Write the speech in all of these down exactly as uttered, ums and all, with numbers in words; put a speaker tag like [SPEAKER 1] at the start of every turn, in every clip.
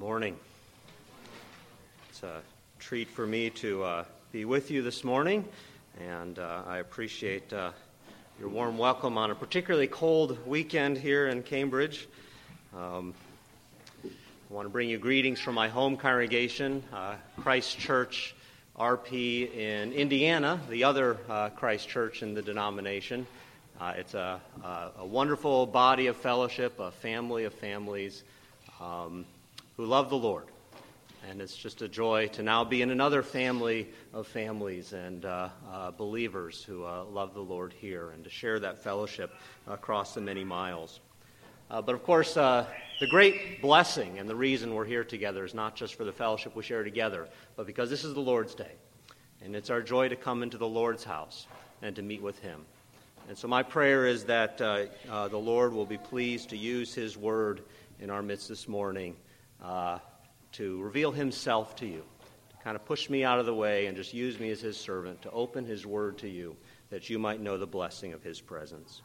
[SPEAKER 1] Morning. It's a treat for me to uh, be with you this morning, and uh, I appreciate uh, your warm welcome on a particularly cold weekend here in Cambridge. Um, I want to bring you greetings from my home congregation, uh, Christ Church R P in Indiana, the other uh, Christ Church in the denomination. Uh, it's a, a, a wonderful body of fellowship, a family of families um, who love the Lord. And it's just a joy to now be in another family of families and uh, uh, believers who uh, love the Lord here, and to share that fellowship across the many miles. Uh, but of course, uh, the great blessing and the reason we're here together is not just for the fellowship we share together, but because this is the Lord's Day. And it's our joy to come into the Lord's house and to meet with Him. And so my prayer is that uh, uh, the Lord will be pleased to use His word in our midst this morning uh, to reveal Himself to you, to kind of push me out of the way and just use me as His servant to open His word to you, that you might know the blessing of His presence.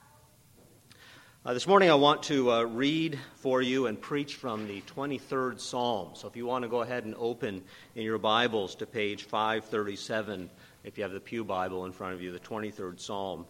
[SPEAKER 1] Uh, this morning I want to uh, read for you and preach from the twenty-third Psalm. So if you want to go ahead and open in your Bibles to page five thirty-seven, if you have the Pew Bible in front of you, the twenty-third Psalm.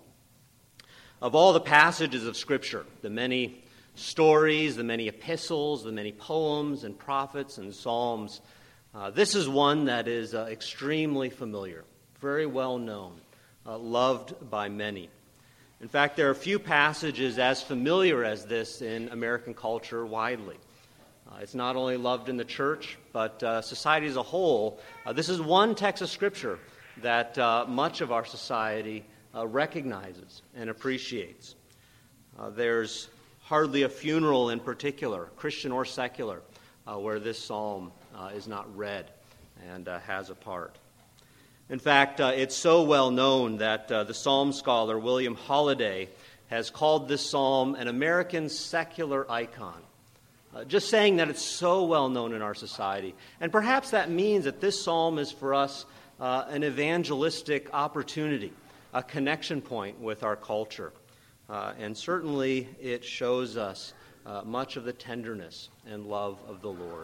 [SPEAKER 1] Of all the passages of Scripture, the many stories, the many epistles, the many poems and prophets and psalms, uh, this is one that is uh, extremely familiar, very well known, uh, loved by many. In fact, there are few passages as familiar as this in American culture widely. Uh, it's not only loved in the church, but uh, society as a whole. Uh, this is one text of Scripture that uh, much of our society uh, recognizes and appreciates. Uh, there's hardly a funeral in particular, Christian or secular, uh, where this psalm uh, is not read and uh, has a part. In fact, uh, it's so well known that uh, the psalm scholar William Holiday has called this psalm an American secular icon. Uh, just saying that it's so well known in our society. And perhaps that means that this psalm is for us uh, an evangelistic opportunity, a connection point with our culture. Uh, and certainly it shows us uh, much of the tenderness and love of the Lord.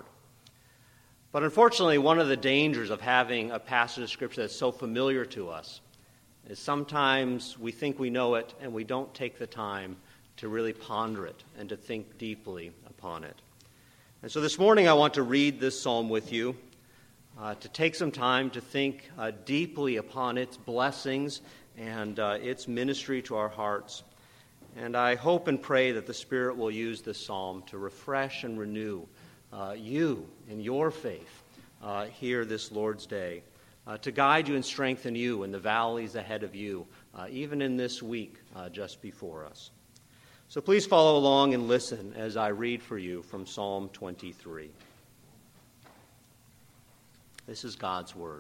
[SPEAKER 1] But unfortunately, one of the dangers of having a passage of Scripture that's so familiar to us is sometimes we think we know it and we don't take the time to really ponder it and to think deeply upon it. And so this morning I want to read this psalm with you, uh, to take some time to think uh, deeply upon its blessings and uh, its ministry to our hearts. And I hope and pray that the Spirit will use this psalm to refresh and renew uh, you in your faith uh, here this Lord's Day, uh, to guide you and strengthen you in the valleys ahead of you, uh, even in this week uh, just before us. So please follow along and listen as I read for you from Psalm twenty-three. This is God's word.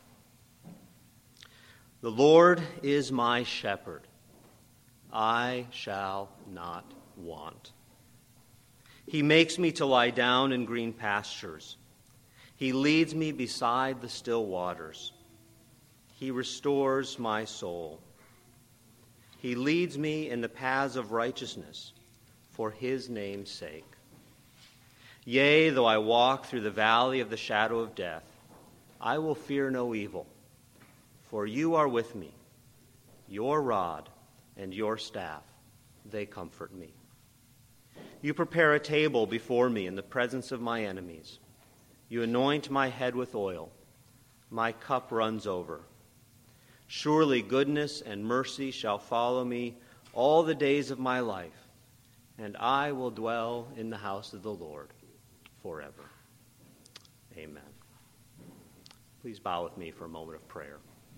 [SPEAKER 1] The Lord is my shepherd. I shall not want. He makes me to lie down in green pastures. He leads me beside the still waters. He restores my soul. He leads me in the paths of righteousness for His name's sake. Yea, though I walk through the valley of the shadow of death, I will fear no evil, for you are with me. Your rod and your staff, they comfort me. You prepare a table before me in the presence of my enemies. You anoint my head with oil. My cup runs over. Surely goodness and mercy shall follow me all the days of my life, and I will dwell in the house of the Lord forever. Amen. Please bow with me for a moment of prayer.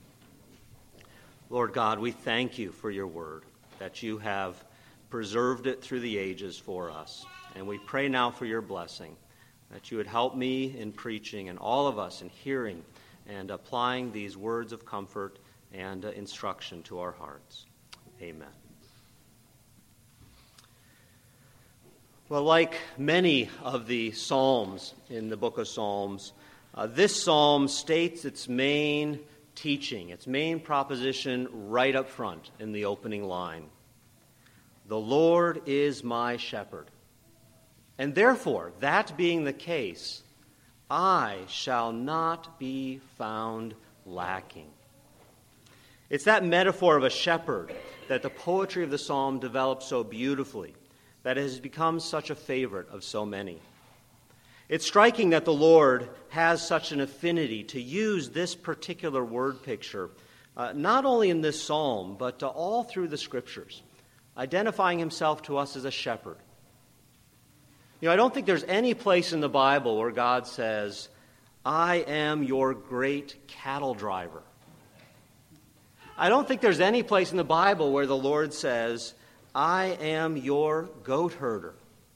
[SPEAKER 1] Lord God, we thank you for your word, that you have preserved it through the ages for us. And we pray now for your blessing, that you would help me in preaching and all of us in hearing and applying these words of comfort and uh, instruction to our hearts. Amen. Well, like many of the Psalms in the book of Psalms, uh, this psalm states its main teaching, its main proposition right up front in the opening line. The Lord is my shepherd. And therefore, that being the case, I shall not be found lacking. It's that metaphor of a shepherd that the poetry of the psalm develops so beautifully, that it has become such a favorite of so many. It's striking that the Lord has such an affinity to use this particular word picture, uh, not only in this psalm, but uh, all through the Scriptures, identifying himself to us as a shepherd. You know, I don't think there's any place in the Bible where God says, I am your great cattle driver. I don't think there's any place in the Bible where the Lord says, I am your goat herder.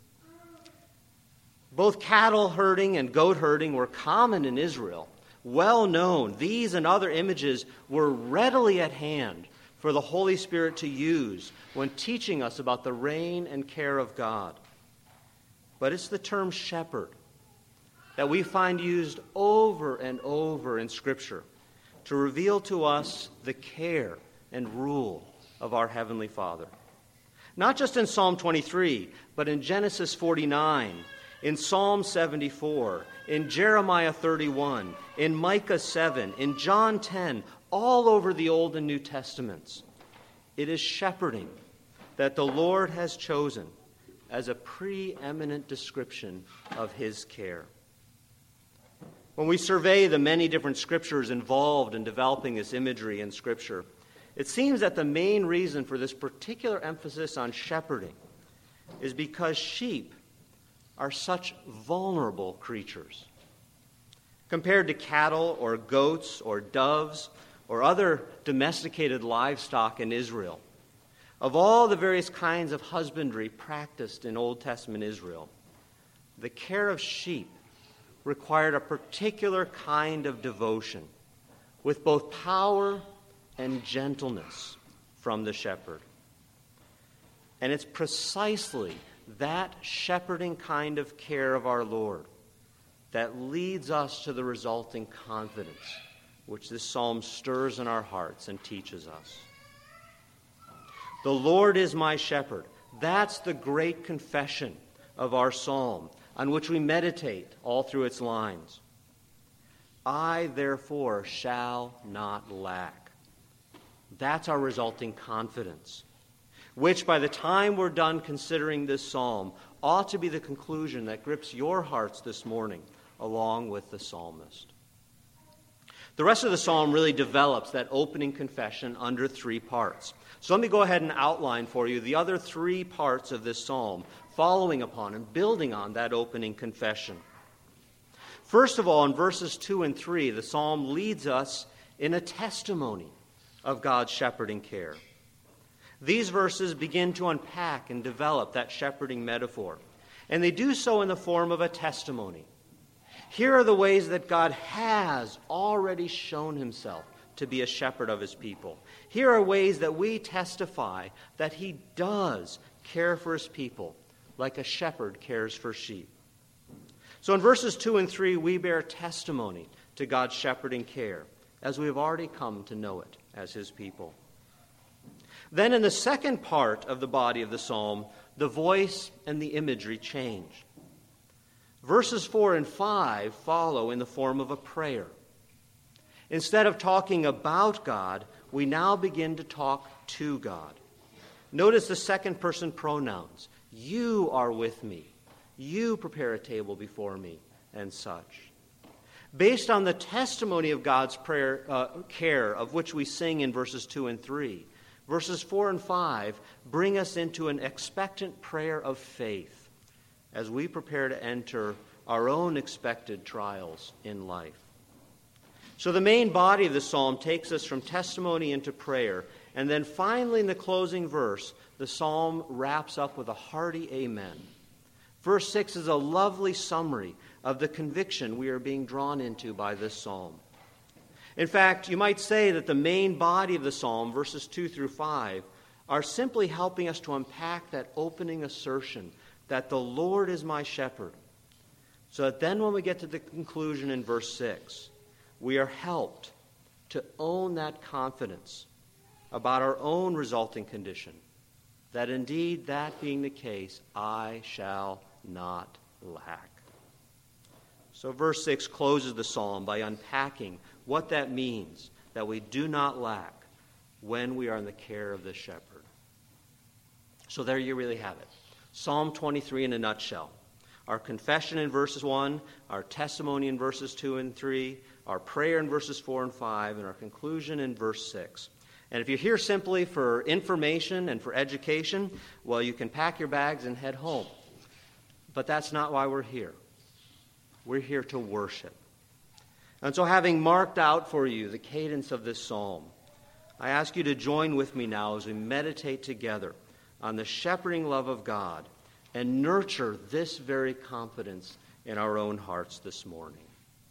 [SPEAKER 1] Both cattle herding and goat herding were common in Israel, well known. These and other images were readily at hand for the Holy Spirit to use when teaching us about the reign and care of God. But it's the term shepherd that we find used over and over in Scripture to reveal to us the care and rule of our Heavenly Father. Not just in Psalm twenty-three, but in Genesis forty-nine, in Psalm seventy-four, in Jeremiah thirty-one, in Micah seven, in John ten, all over the Old and New Testaments. It is shepherding that the Lord has chosen as a preeminent description of his care. When we survey the many different scriptures involved in developing this imagery in Scripture, it seems that the main reason for this particular emphasis on shepherding is because sheep are such vulnerable creatures. Compared to cattle or goats or doves or other domesticated livestock in Israel, of all the various kinds of husbandry practiced in Old Testament Israel, the care of sheep required a particular kind of devotion with both power and gentleness from the shepherd. And it's precisely that shepherding kind of care of our Lord that leads us to the resulting confidence which this psalm stirs in our hearts and teaches us. The Lord is my shepherd. That's the great confession of our psalm, on which we meditate all through its lines. I, therefore, shall not lack. That's our resulting confidence, which by the time we're done considering this psalm ought to be the conclusion that grips your hearts this morning along with the psalmist. The rest of the psalm really develops that opening confession under three parts. So let me go ahead and outline for you the other three parts of this psalm, following upon and building on that opening confession. First of all, in verses two and three, the psalm leads us in a testimony of God's shepherding care. These verses begin to unpack and develop that shepherding metaphor, and they do so in the form of a testimony. Here are the ways that God has already shown himself to be a shepherd of his people. Here are ways that we testify that he does care for his people like a shepherd cares for sheep. So in verses two and three, we bear testimony to God's shepherding care, as we have already come to know it as his people. Then in the second part of the body of the psalm, the voice and the imagery change. Verses four and five follow in the form of a prayer. Instead of talking about God, we now begin to talk to God. Notice the second person pronouns. You are with me. You prepare a table before me, and such. Based on the testimony of God's prayer, uh, care, of which we sing in verses two and three, verses four and five bring us into an expectant prayer of faith as we prepare to enter our own expected trials in life. So the main body of the psalm takes us from testimony into prayer, and then finally in the closing verse, the psalm wraps up with a hearty amen. Verse six is a lovely summary of the conviction we are being drawn into by this psalm. In fact, you might say that the main body of the psalm, verses two through five, are simply helping us to unpack that opening assertion that the Lord is my shepherd, so that then when we get to the conclusion in verse six, we are helped to own that confidence about our own resulting condition, that indeed, that being the case, I shall not lack. So verse six closes the psalm by unpacking what that means, that we do not lack when we are in the care of the shepherd. So there you really have it. Psalm twenty-three in a nutshell. Our confession in verses one, our testimony in verses two and three, our prayer in verses four and five, and our conclusion in verse six. And if you're here simply for information and for education, well, you can pack your bags and head home. But that's not why we're here. We're here to worship. And so having marked out for you the cadence of this psalm, I ask you to join with me now as we meditate together on the shepherding love of God and nurture this very confidence in our own hearts this morning.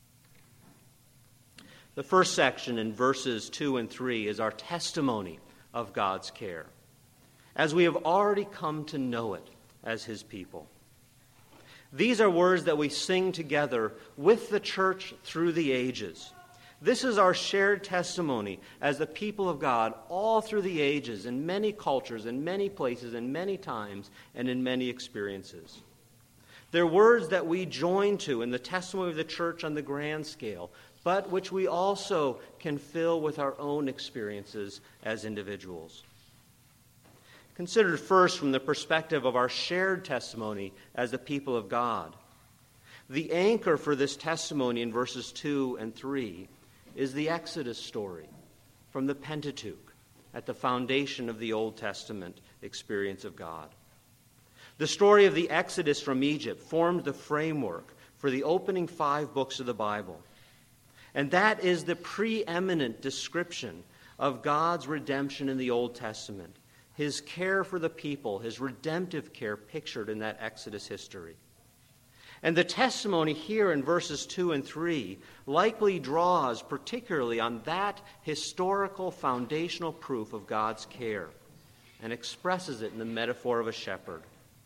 [SPEAKER 1] The first section in verses two and three is our testimony of God's care, as we have already come to know it as his people. These are words that we sing together with the church through the ages. This is our shared testimony as the people of God all through the ages, in many cultures, in many places, in many times, and in many experiences. They're words that we join to in the testimony of the church on the grand scale, but which we also can fill with our own experiences as individuals. Considered first from the perspective of our shared testimony as the people of God, the anchor for this testimony in verses two and three is the Exodus story from the Pentateuch at the foundation of the Old Testament experience of God. The story of the Exodus from Egypt formed the framework for the opening five books of the Bible. And that is the preeminent description of God's redemption in the Old Testament, his care for the people, his redemptive care pictured in that Exodus history. And the testimony here in verses two and three likely draws particularly on that historical foundational proof of God's care and expresses it in the metaphor of a shepherd.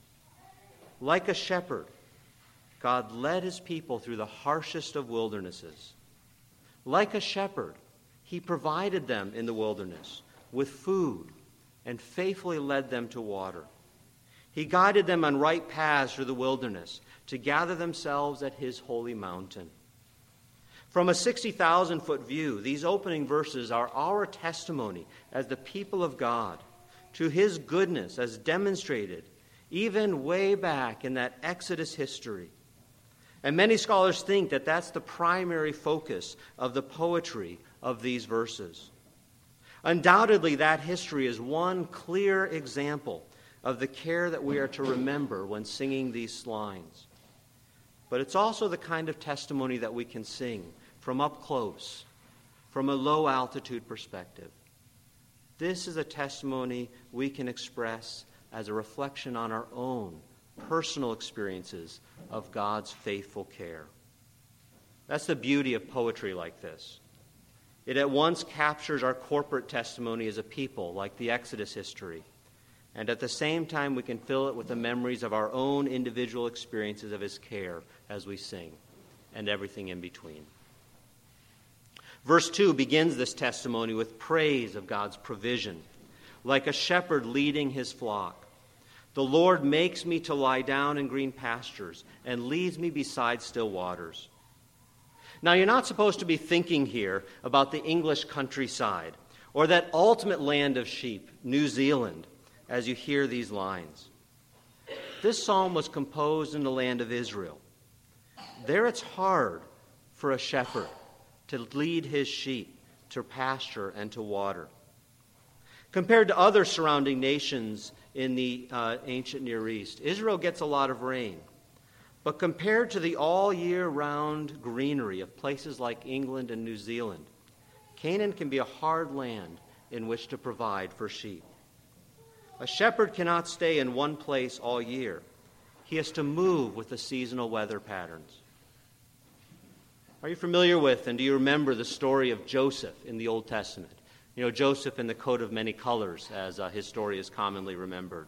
[SPEAKER 1] Like a shepherd, God led his people through the harshest of wildernesses. Like a shepherd, he provided them in the wilderness with food and faithfully led them to water. He guided them on right paths through the wilderness to gather themselves at his holy mountain. From a sixty thousand foot view, these opening verses are our testimony as the people of God to his goodness as demonstrated even way back in that Exodus history. And many scholars think that that's the primary focus of the poetry of these verses. Undoubtedly, that history is one clear example of the care that we are to remember when singing these lines. But it's also the kind of testimony that we can sing from up close, from a low-altitude perspective. This is a testimony we can express as a reflection on our own personal experiences of God's faithful care. That's the beauty of poetry like this. It at once captures our corporate testimony as a people, like the Exodus history, and at the same time we can fill it with the memories of our own individual experiences of his care as we sing, and everything in between. Verse two begins this testimony with praise of God's provision, like a shepherd leading his flock. The Lord makes me to lie down in green pastures and leads me beside still waters. Now, you're not supposed to be thinking here about the English countryside or that ultimate land of sheep, New Zealand, as you hear these lines. This psalm was composed in the land of Israel. There it's hard for a shepherd to lead his sheep to pasture and to water. Compared to other surrounding nations in the uh, ancient Near East, Israel gets a lot of rain. But compared to the all-year-round greenery of places like England and New Zealand, Canaan can be a hard land in which to provide for sheep. A shepherd cannot stay in one place all year. He has to move with the seasonal weather patterns. Are you familiar with and do you remember the story of Joseph in the Old Testament? You know, Joseph in the coat of many colors, as uh, his story is commonly remembered.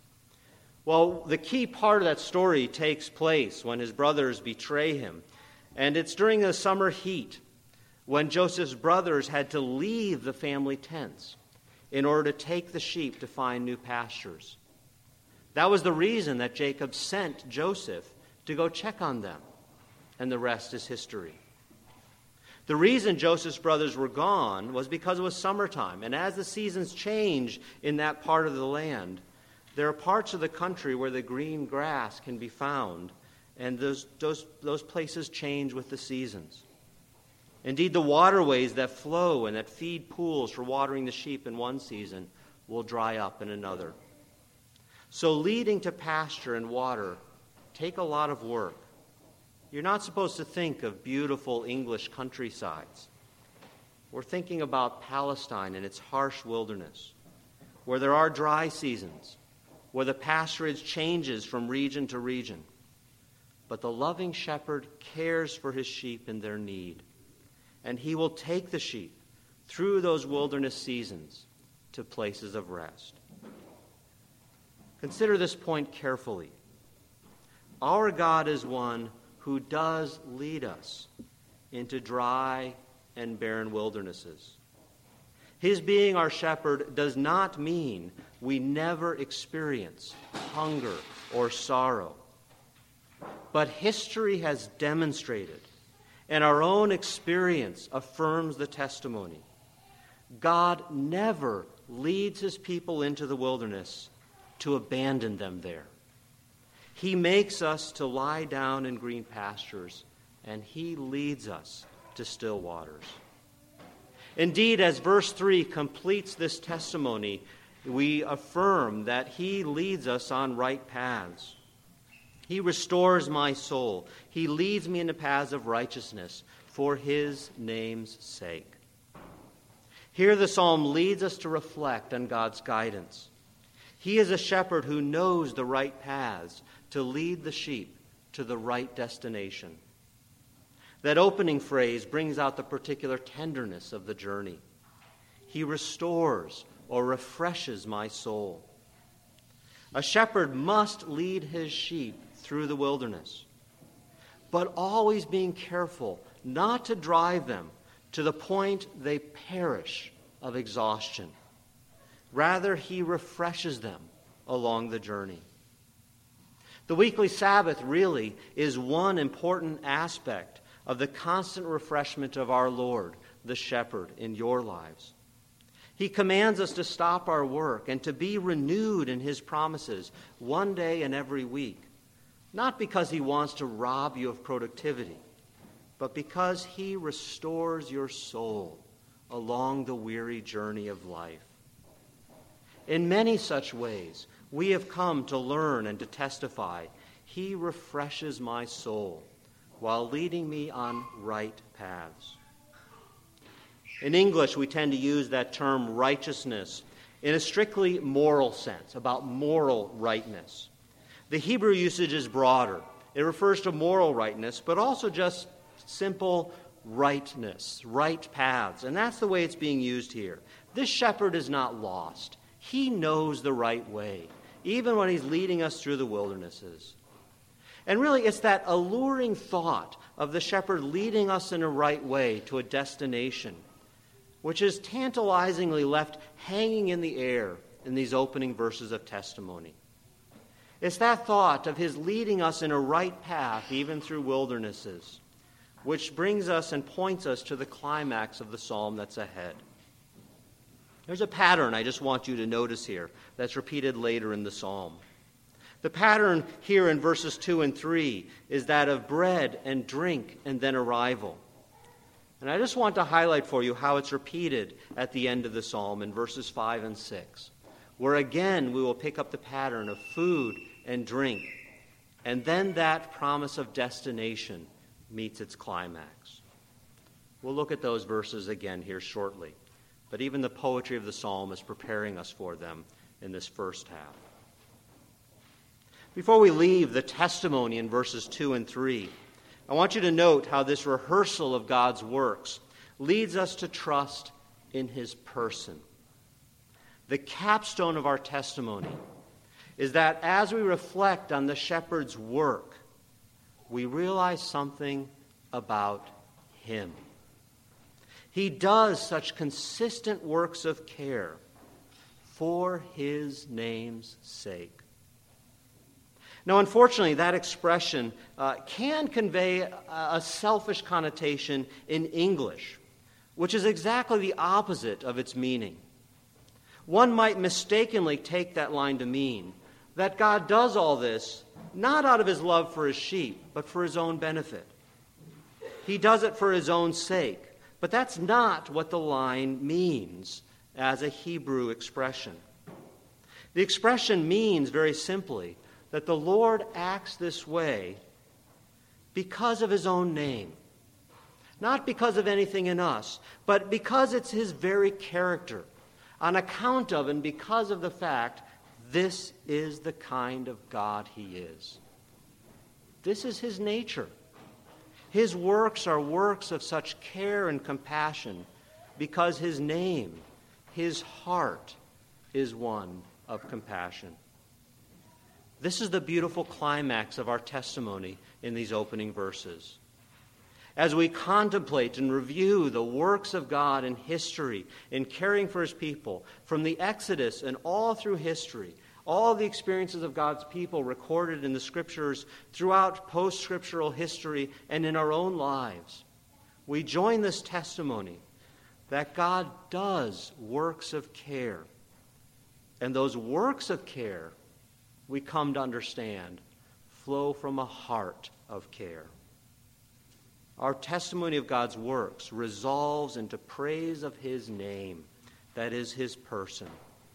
[SPEAKER 1] Well, the key part of that story takes place when his brothers betray him. And it's during the summer heat when Joseph's brothers had to leave the family tents in order to take the sheep to find new pastures. That was the reason that Jacob sent Joseph to go check on them. and the rest is history. The reason Joseph's brothers were gone was because it was summertime, and as the seasons change in that part of the land, there are parts of the country where the green grass can be found, and those, those, those places change with the seasons. Indeed, the waterways that flow and that feed pools for watering the sheep in one season will dry up in another. So leading to pasture and water take a lot of work. You're not supposed to think of beautiful English countrysides. We're thinking about Palestine and its harsh wilderness, where there are dry seasons, where the pasturage changes from region to region. But the loving shepherd cares for his sheep in their need, and he will take the sheep through those wilderness seasons to places of rest. Consider this point carefully. Our God is one who does lead us into dry and barren wildernesses. His being our shepherd does not mean we never experience hunger or sorrow. But history has demonstrated, and our own experience affirms the testimony, God never leads his people into the wilderness to abandon them there. He makes us to lie down in green pastures, and he leads us to still waters. Indeed, as verse three completes this testimony, we affirm that he leads us on right paths. He restores my soul. He leads me into paths of righteousness for his name's sake. Here the psalm leads us to reflect on God's guidance. He is a shepherd who knows the right paths to lead the sheep to the right destination. That opening phrase brings out the particular tenderness of the journey. He restores or refreshes my soul. A shepherd must lead his sheep through the wilderness, but always being careful not to drive them to the point they perish of exhaustion. Rather, he refreshes them along the journey. The weekly Sabbath really is one important aspect of the constant refreshment of our Lord, the shepherd, in your lives. He commands us to stop our work and to be renewed in his promises one day and every week, not because he wants to rob you of productivity, but because he restores your soul along the weary journey of life. In many such ways, we have come to learn and to testify, he refreshes my soul while leading me on right paths. In English, we tend to use that term righteousness in a strictly moral sense, about moral rightness. The Hebrew usage is broader. It refers to moral rightness, but also just simple rightness, right paths. And that's the way it's being used here. This shepherd is not lost. He knows the right way, even when he's leading us through the wildernesses. And really, it's that alluring thought of the shepherd leading us in a right way to a destination, which is tantalizingly left hanging in the air in these opening verses of testimony. It's that thought of his leading us in a right path, even through wildernesses, which brings us and points us to the climax of the psalm that's ahead. There's a pattern I just want you to notice here that's repeated later in the psalm. The pattern here in verses two and three is that of bread and drink and then arrival. And I just want to highlight for you how it's repeated at the end of the psalm in verses five and six, where again we will pick up the pattern of food and drink, and then that promise of destination meets its climax. We'll look at those verses again here shortly, but even the poetry of the psalm is preparing us for them in this first half. Before we leave the testimony in verses two and three, I want you to note how this rehearsal of God's works leads us to trust in his person. The capstone of our testimony is that as we reflect on the shepherd's work, we realize something about him. He does such consistent works of care for his name's sake. Now, unfortunately, that expression uh, can convey a, a selfish connotation in English, which is exactly the opposite of its meaning. One might mistakenly take that line to mean that God does all this not out of his love for his sheep, but for his own benefit. He does it for his own sake, but that's not what the line means as a Hebrew expression. The expression means, very simply, that the Lord acts this way because of his own name. Not because of anything in us, but because it's his very character, on account of and because of the fact this is the kind of God he is. This is his nature. His works are works of such care and compassion because his name, his heart, is one of compassion. This is the beautiful climax of our testimony in these opening verses. As we contemplate and review the works of God in history in caring for his people, from the Exodus and all through history, all the experiences of God's people recorded in the Scriptures throughout post-scriptural history and in our own lives, we join this testimony that God does works of care. And those works of care, we come to understand, flow from a heart of care. Our testimony of God's works resolves into praise of his name, that is, his person.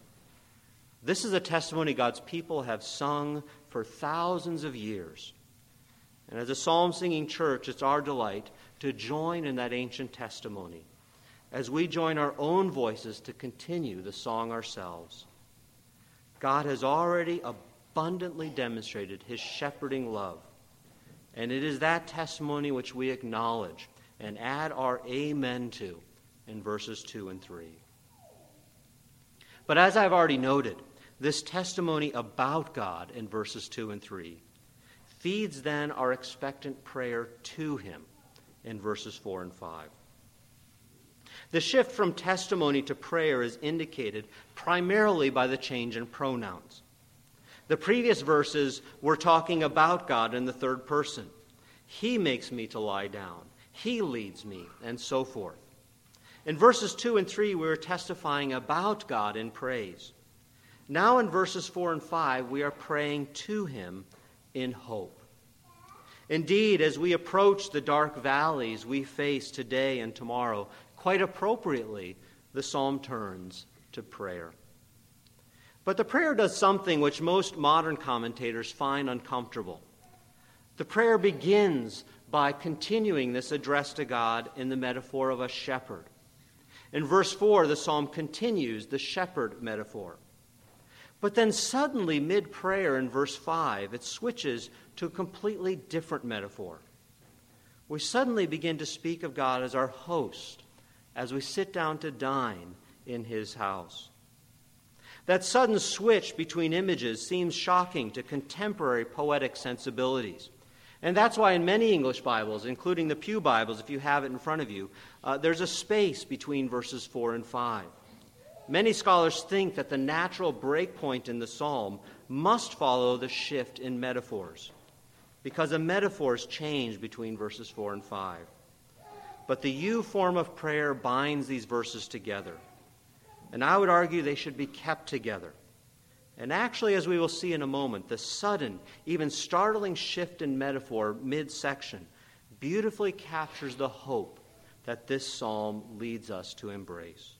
[SPEAKER 1] This is a testimony God's people have sung for thousands of years. And as a psalm-singing church, it's our delight to join in that ancient testimony as we join our own voices to continue the song ourselves. God has already abundantly demonstrated his shepherding love, and it is that testimony which we acknowledge and add our amen to in verses two and three. But as I've already noted, this testimony about God in verses two and three feeds then our expectant prayer to him in verses four and five. The shift from testimony to prayer is indicated primarily by the change in pronouns. The previous verses were talking about God in the third person. He makes me to lie down. He leads me, and so forth. In verses two and three, we were testifying about God in praise. Now in verses four and five, we are praying to him in hope. Indeed, as we approach the dark valleys we face today and tomorrow, quite appropriately, the psalm turns to prayer. But the prayer does something which most modern commentators find uncomfortable. The prayer begins by continuing this address to God in the metaphor of a shepherd. In verse four, the psalm continues the shepherd metaphor. But then suddenly, mid-prayer in verse five, it switches to a completely different metaphor. We suddenly begin to speak of God as our host as we sit down to dine in his house. That sudden switch between images seems shocking to contemporary poetic sensibilities. And that's why in many English Bibles, including the Pew Bibles, if you have it in front of you, uh, there's a space between verses four and five. Many scholars think that the natural breakpoint in the psalm must follow the shift in metaphors, because the metaphors change between verses four and five. But the you form of prayer binds these verses together. And I would argue they should be kept together. And actually, as we will see in a moment, the sudden, even startling shift in metaphor mid-section beautifully captures the hope that this psalm leads us to embrace.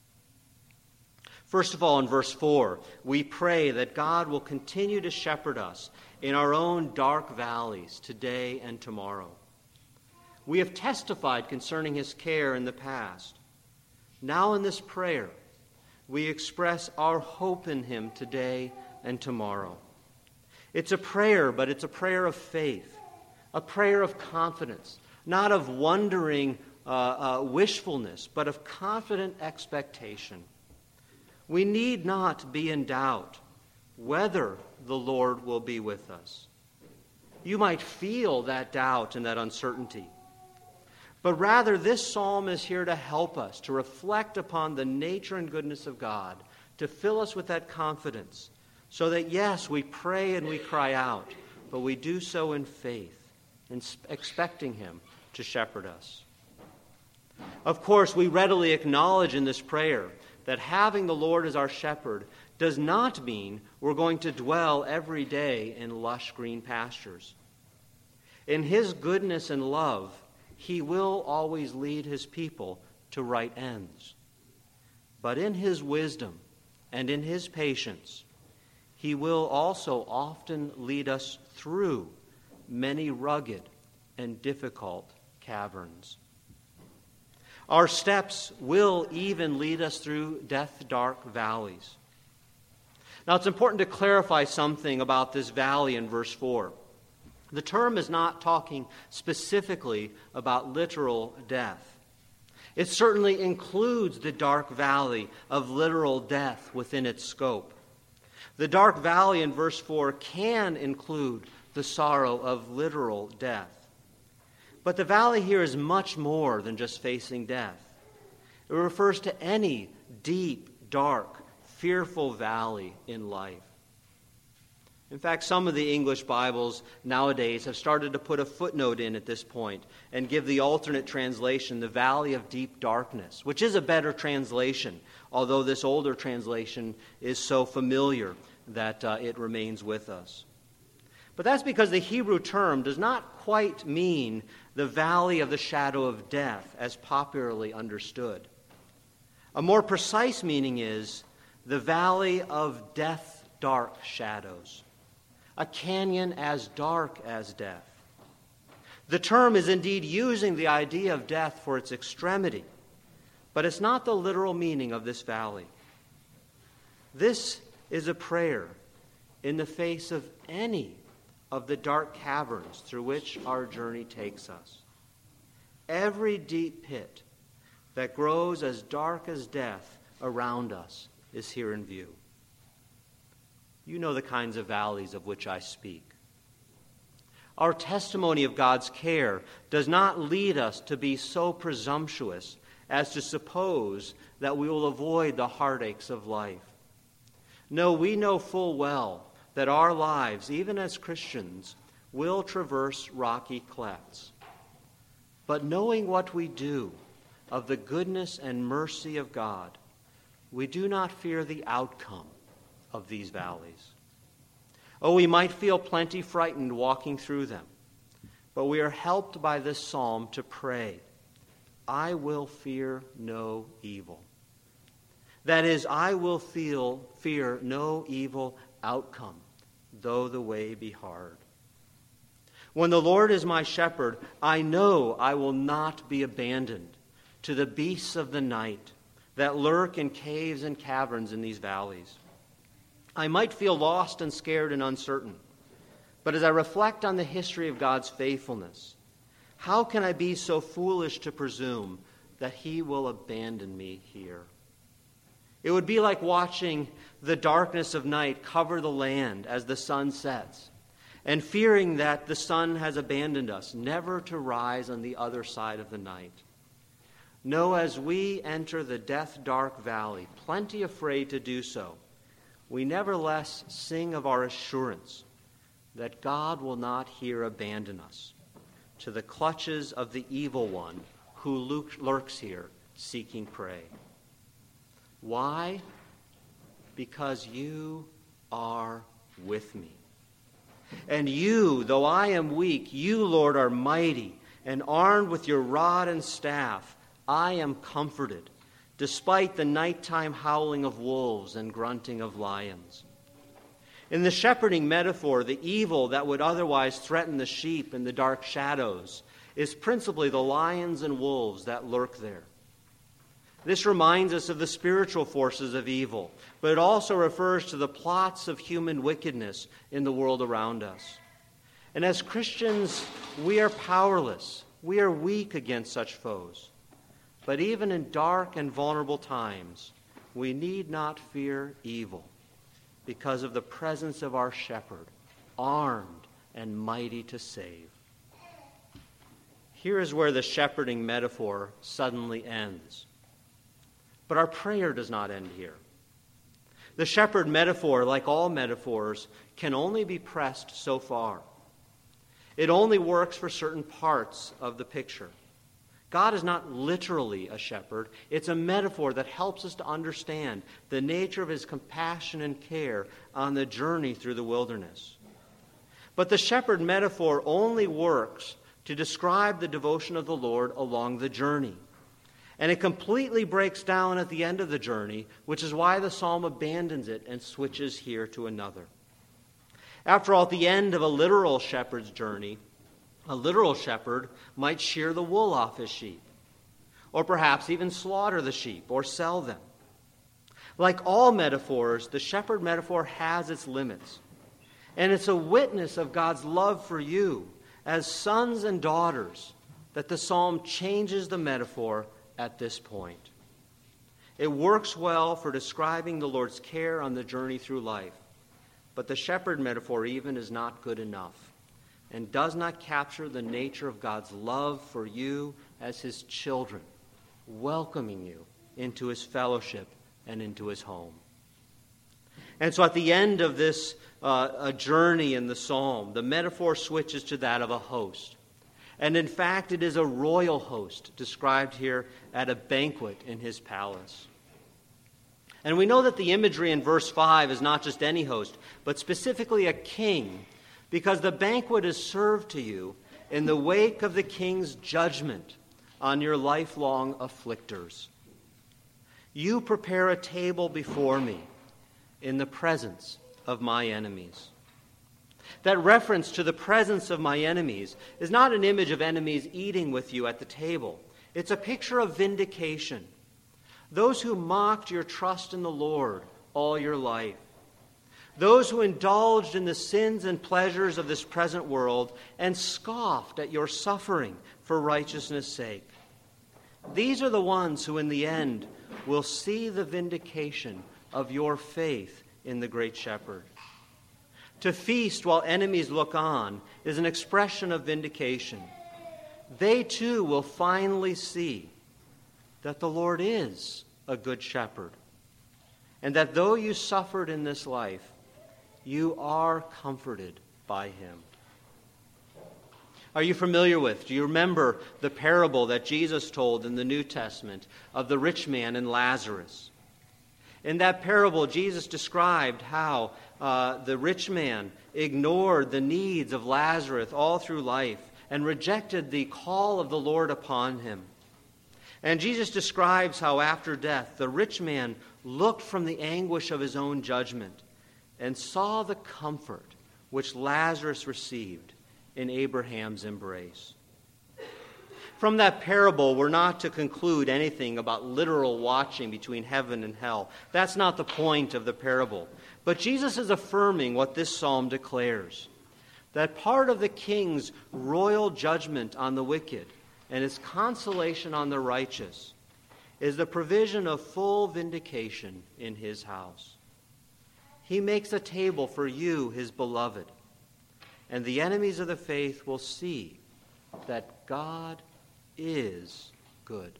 [SPEAKER 1] First of all, in verse four, we pray that God will continue to shepherd us in our own dark valleys today and tomorrow. We have testified concerning his care in the past. Now in this prayer, we express our hope in him today and tomorrow. It's a prayer, but it's a prayer of faith, a prayer of confidence, not of wondering uh, uh, wishfulness, but of confident expectation. We need not be in doubt whether the Lord will be with us. You might feel that doubt and that uncertainty. But rather, this psalm is here to help us to reflect upon the nature and goodness of God, to fill us with that confidence, so that, yes, we pray and we cry out, but we do so in faith, in expecting him to shepherd us. Of course, we readily acknowledge in this prayer that having the Lord as our shepherd does not mean we're going to dwell every day in lush green pastures. In his goodness and love, he will always lead his people to right ends. But in his wisdom and in his patience, he will also often lead us through many rugged and difficult caverns. Our steps will even lead us through death-dark valleys. Now, it's important to clarify something about this valley in verse four. The term is not talking specifically about literal death. It certainly includes the dark valley of literal death within its scope. The dark valley in verse four can include the sorrow of literal death. But the valley here is much more than just facing death. It refers to any deep, dark, fearful valley in life. In fact, some of the English Bibles nowadays have started to put a footnote in at this point and give the alternate translation, the valley of deep darkness, which is a better translation, although this older translation is so familiar that uh, it remains with us. But that's because the Hebrew term does not quite mean the valley of the shadow of death as popularly understood. A more precise meaning is the valley of death-dark shadows, a canyon as dark as death. The term is indeed using the idea of death for its extremity, but it's not the literal meaning of this valley. This is a prayer in the face of any of the dark caverns through which our journey takes us. Every deep pit that grows as dark as death around us is here in view. You know the kinds of valleys of which I speak. Our testimony of God's care does not lead us to be so presumptuous as to suppose that we will avoid the heartaches of life. No, we know full well that our lives, even as Christians, will traverse rocky clefts. But knowing what we do of the goodness and mercy of God, we do not fear the outcome of these valleys. Oh, we might feel plenty frightened walking through them, but we are helped by this psalm to pray, I will fear no evil. That is, I will feel, fear no evil outcome, though the way be hard. When the Lord is my shepherd, I know I will not be abandoned to the beasts of the night that lurk in caves and caverns in these valleys. I might feel lost and scared and uncertain, but as I reflect on the history of God's faithfulness, how can I be so foolish to presume that he will abandon me here? It would be like watching the darkness of night cover the land as the sun sets, and fearing that the sun has abandoned us, never to rise on the other side of the night. No, as we enter the death-dark valley, plenty afraid to do so, we nevertheless sing of our assurance that God will not here abandon us to the clutches of the evil one who lurks here seeking prey. Why? Because you are with me. And you, though I am weak, you, Lord, are mighty, and armed with your rod and staff, I am comforted, despite the nighttime howling of wolves and grunting of lions. In the shepherding metaphor, the evil that would otherwise threaten the sheep in the dark shadows is principally the lions and wolves that lurk there. This reminds us of the spiritual forces of evil, but it also refers to the plots of human wickedness in the world around us. And as Christians, we are powerless. We are weak against such foes. But even in dark and vulnerable times, we need not fear evil because of the presence of our shepherd, armed and mighty to save. Here is where the shepherding metaphor suddenly ends. But our prayer does not end here. The shepherd metaphor, like all metaphors, can only be pressed so far. It only works for certain parts of the picture. God is not literally a shepherd. It's a metaphor that helps us to understand the nature of his compassion and care on the journey through the wilderness. But the shepherd metaphor only works to describe the devotion of the Lord along the journey. And it completely breaks down at the end of the journey, which is why the psalm abandons it and switches here to another. After all, at the end of a literal shepherd's journey, a literal shepherd might shear the wool off his sheep, or perhaps even slaughter the sheep or sell them. Like all metaphors, the shepherd metaphor has its limits. And it's a witness of God's love for you as sons and daughters that the psalm changes the metaphor at this point. It works well for describing the Lord's care on the journey through life, but the shepherd metaphor even is not good enough and does not capture the nature of God's love for you as his children, welcoming you into his fellowship and into his home. And so at the end of this uh, a journey in the psalm, the metaphor switches to that of a host. And in fact, it is a royal host described here at a banquet in his palace. And we know that the imagery in verse five is not just any host, but specifically a king, because the banquet is served to you in the wake of the king's judgment on your lifelong afflictors. You prepare a table before me in the presence of my enemies. That reference to the presence of my enemies is not an image of enemies eating with you at the table. It's a picture of vindication. Those who mocked your trust in the Lord all your life. Those who indulged in the sins and pleasures of this present world and scoffed at your suffering for righteousness' sake. These are the ones who in the end will see the vindication of your faith in the great shepherd. To feast while enemies look on is an expression of vindication. They too will finally see that the Lord is a good shepherd, and that though you suffered in this life, you are comforted by him. Are you familiar with, do you remember the parable that Jesus told in the New Testament of the rich man and Lazarus? In that parable, Jesus described how uh, the rich man ignored the needs of Lazarus all through life and rejected the call of the Lord upon him. And Jesus describes how after death, the rich man looked from the anguish of his own judgment and saw the comfort which Lazarus received in Abraham's embrace. From that parable, we're not to conclude anything about literal watching between heaven and hell. That's not the point of the parable. But Jesus is affirming what this psalm declares, that part of the king's royal judgment on the wicked and his consolation on the righteous is the provision of full vindication in his house. He makes a table for you, his beloved, and the enemies of the faith will see that God is good.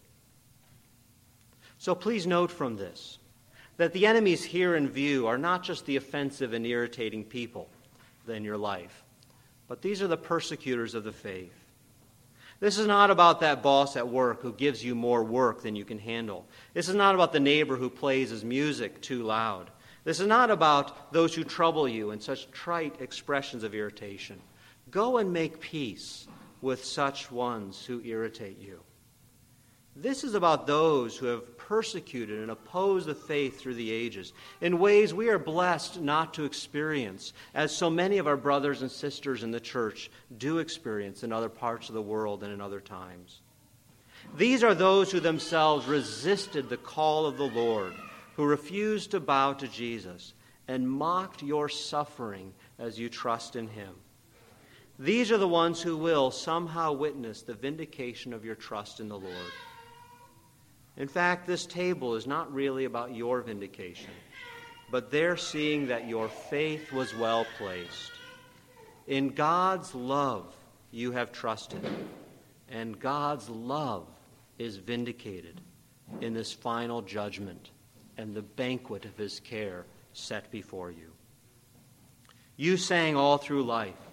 [SPEAKER 1] So please note from this that the enemies here in view are not just the offensive and irritating people in your life, but these are the persecutors of the faith. This is not about that boss at work who gives you more work than you can handle. This is not about the neighbor who plays his music too loud. This is not about those who trouble you in such trite expressions of irritation. Go and make peace with such ones who irritate you. This is about those who have persecuted and opposed the faith through the ages in ways we are blessed not to experience, as so many of our brothers and sisters in the church do experience in other parts of the world and in other times. These are those who themselves resisted the call of the Lord, who refused to bow to Jesus and mocked your suffering as you trust in him. These are the ones who will somehow witness the vindication of your trust in the Lord. In fact, this table is not really about your vindication, but they're seeing that your faith was well placed. In God's love you have trusted, and God's love is vindicated in this final judgment and the banquet of his care set before you. You sang all through life,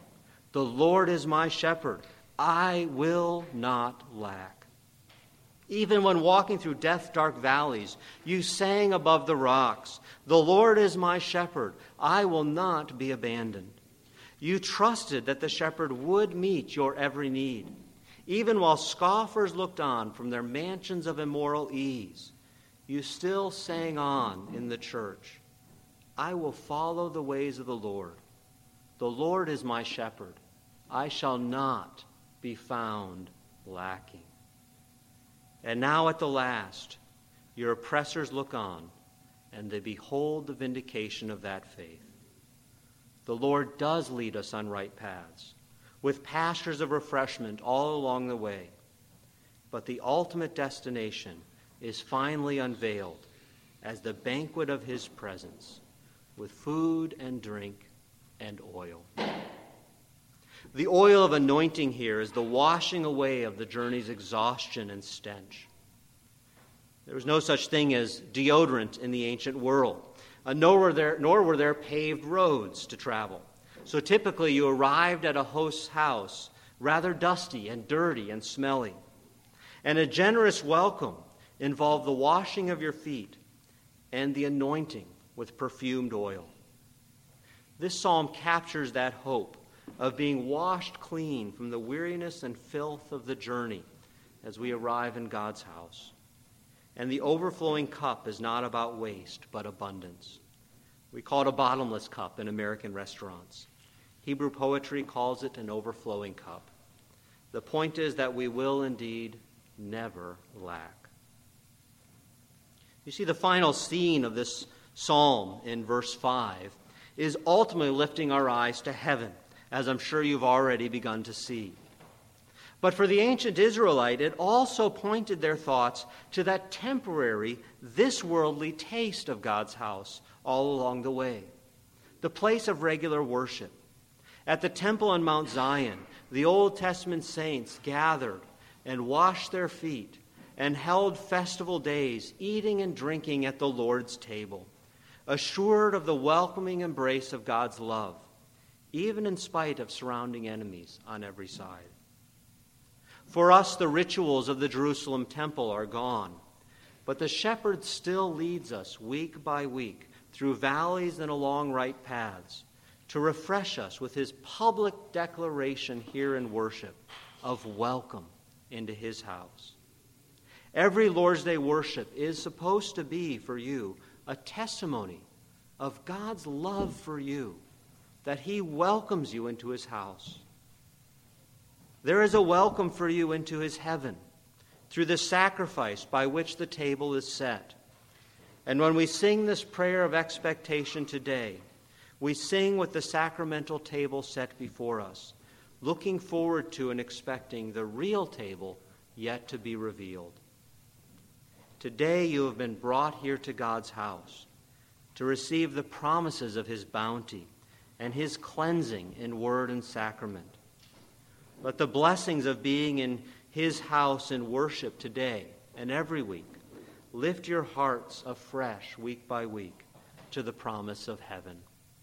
[SPEAKER 1] The Lord is my shepherd. I will not lack. Even when walking through death's dark valleys, you sang above the rocks, the Lord is my shepherd. I will not be abandoned. You trusted that the shepherd would meet your every need. Even while scoffers looked on from their mansions of immoral ease, you still sang on in the church, I will follow the ways of the Lord. The Lord is my shepherd. I shall not be found lacking. And now at the last, your oppressors look on, and they behold the vindication of that faith. The Lord does lead us on right paths, with pastures of refreshment all along the way. But the ultimate destination is finally unveiled as the banquet of his presence, with food and drink and oil. The oil of anointing here is the washing away of the journey's exhaustion and stench. There was no such thing as deodorant in the ancient world, uh, nor were there, nor were there paved roads to travel. So typically you arrived at a host's house rather dusty and dirty and smelly. And a generous welcome involved the washing of your feet and the anointing with perfumed oil. This psalm captures that hope of being washed clean from the weariness and filth of the journey as we arrive in God's house. And the overflowing cup is not about waste, but abundance. We call it a bottomless cup in American restaurants. Hebrew poetry calls it an overflowing cup. The point is that we will indeed never lack. You see, the final scene of this psalm in verse five is ultimately lifting our eyes to heaven, as I'm sure you've already begun to see. But for the ancient Israelite, it also pointed their thoughts to that temporary, this worldly taste of God's house all along the way, the place of regular worship. At the temple on Mount Zion, the Old Testament saints gathered and washed their feet and held festival days, eating and drinking at the Lord's table, assured of the welcoming embrace of God's love, even in spite of surrounding enemies on every side. For us, the rituals of the Jerusalem temple are gone, but the shepherd still leads us week by week through valleys and along right paths to refresh us with his public declaration here in worship of welcome into his house. Every Lord's Day worship is supposed to be for you a testimony of God's love for you, that he welcomes you into his house. There is a welcome for you into his heaven through the sacrifice by which the table is set. And when we sing this prayer of expectation today, we sing with the sacramental table set before us, looking forward to and expecting the real table yet to be revealed. Today you have been brought here to God's house to receive the promises of his bounty and his cleansing in word and sacrament. Let the blessings of being in his house in worship today and every week lift your hearts afresh week by week to the promise of heaven.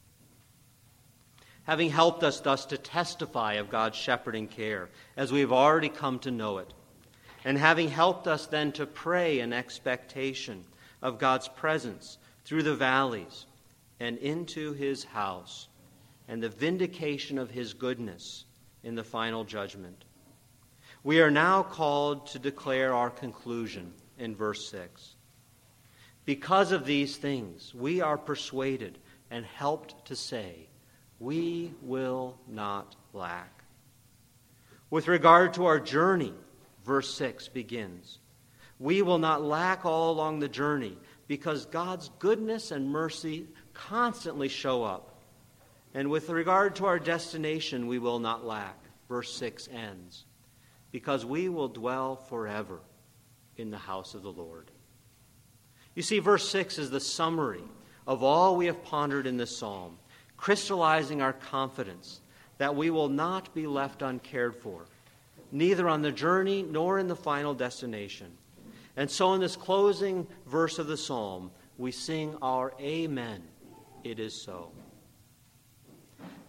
[SPEAKER 1] Having helped us thus to testify of God's shepherding care as we've already come to know it, and having helped us then to pray in expectation of God's presence through the valleys and into his house, and the vindication of his goodness in the final judgment, we are now called to declare our conclusion in verse six. Because of these things, we are persuaded and helped to say, we will not lack. With regard to our journey, verse six begins, we will not lack all along the journey because God's goodness and mercy constantly show up. And with regard to our destination, we will not lack. Verse six ends, because we will dwell forever in the house of the Lord. You see, verse six is the summary of all we have pondered in this psalm, crystallizing our confidence that we will not be left uncared for, neither on the journey nor in the final destination. And so in this closing verse of the psalm, we sing our Amen, it is so.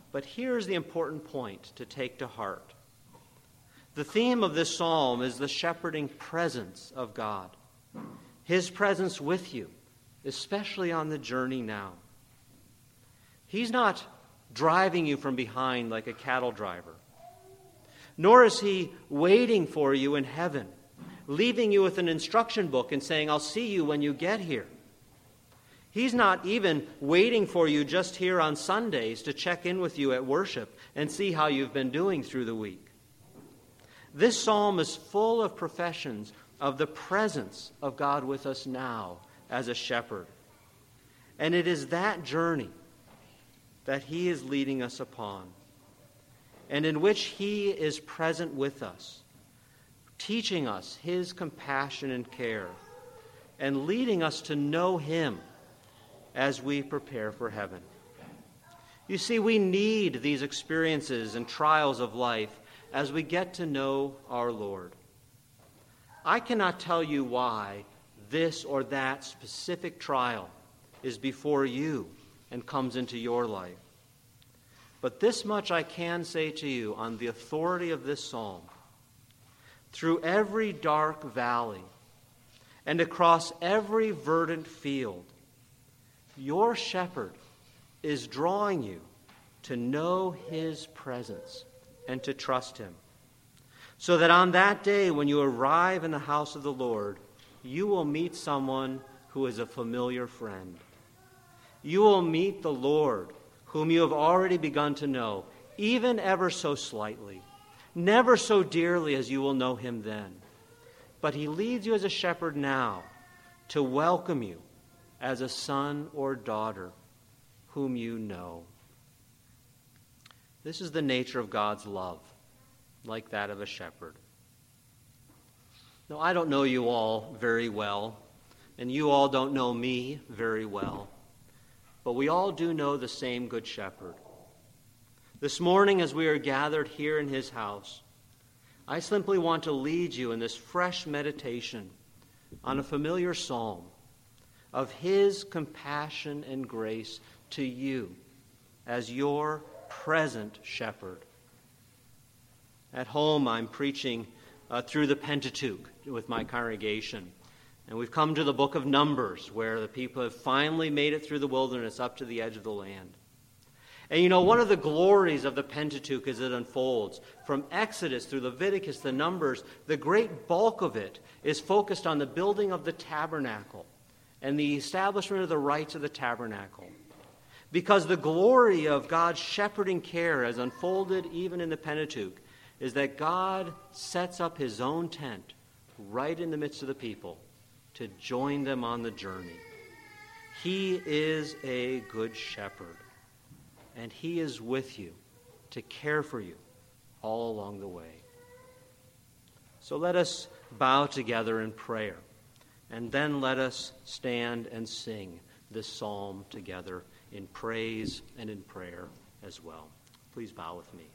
[SPEAKER 1] But here's the important point to take to heart. The theme of this psalm is the shepherding presence of God. His presence with you, especially on the journey now. He's not driving you from behind like a cattle driver. Nor is he waiting for you in heaven, leaving you with an instruction book and saying, I'll see you when you get here. He's not even waiting for you just here on Sundays to check in with you at worship and see how you've been doing through the week. This psalm is full of professions of the presence of God with us now as a shepherd. And it is that journey that he is leading us upon, and in which he is present with us, teaching us his compassion and care, and leading us to know him as we prepare for heaven. You see, we need these experiences and trials of life as we get to know our Lord. I cannot tell you why this or that specific trial is before you and comes into your life. But this much I can say to you on the authority of this psalm. Through every dark valley and across every verdant field, your shepherd is drawing you to know his presence and to trust him, so that on that day when you arrive in the house of the Lord, you will meet someone who is a familiar friend. You will meet the Lord, whom you have already begun to know, even ever so slightly, never so dearly as you will know him then. But he leads you as a shepherd now to welcome you as a son or daughter whom you know. This is the nature of God's love, like that of a shepherd. Now, I don't know you all very well, and you all don't know me very well, but we all do know the same good shepherd. This morning, as we are gathered here in his house, I simply want to lead you in this fresh meditation on a familiar psalm of his compassion and grace to you as your present shepherd. At home, I'm preaching uh, through the Pentateuch with my congregation. And we've come to the book of Numbers, where the people have finally made it through the wilderness up to the edge of the land. And you know, one of the glories of the Pentateuch as it unfolds, from Exodus through Leviticus to Numbers, the great bulk of it is focused on the building of the tabernacle and the establishment of the rites of the tabernacle. Because the glory of God's shepherding care, as unfolded even in the Pentateuch, is that God sets up his own tent right in the midst of the people to join them on the journey. He is a good shepherd, and he is with you to care for you all along the way. So let us bow together in prayer, and then let us stand and sing this psalm together in praise and in prayer as well. Please bow with me.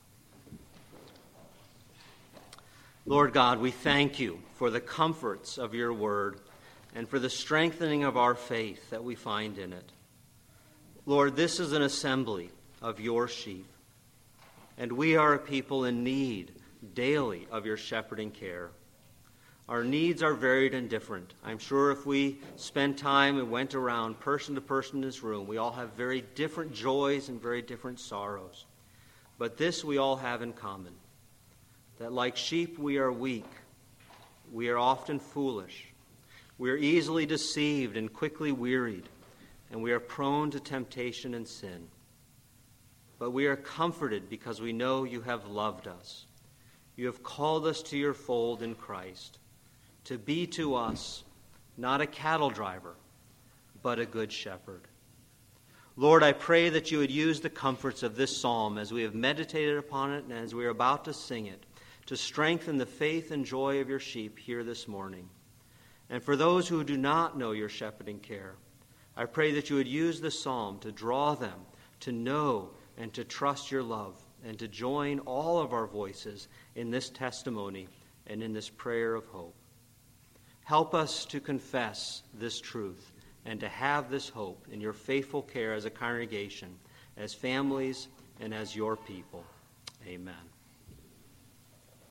[SPEAKER 1] Lord God, we thank you for the comforts of your word and for the strengthening of our faith that we find in it. Lord, this is an assembly of your sheep, and we are a people in need daily of your shepherding care. Our needs are varied and different. I'm sure if we spent time and went around person to person in this room, we all have very different joys and very different sorrows. But this we all have in common, that like sheep we are weak, we are often foolish, we are easily deceived and quickly wearied, and we are prone to temptation and sin. But we are comforted because we know you have loved us. You have called us to your fold in Christ, to be to us not a cattle driver, but a good shepherd. Lord, I pray that you would use the comforts of this psalm as we have meditated upon it and as we are about to sing it, to strengthen the faith and joy of your sheep here this morning. And for those who do not know your shepherding care, I pray that you would use this psalm to draw them to know and to trust your love, and to join all of our voices in this testimony and in this prayer of hope. Help us to confess this truth and to have this hope in your faithful care as a congregation, as families,
[SPEAKER 2] and as your people. Amen.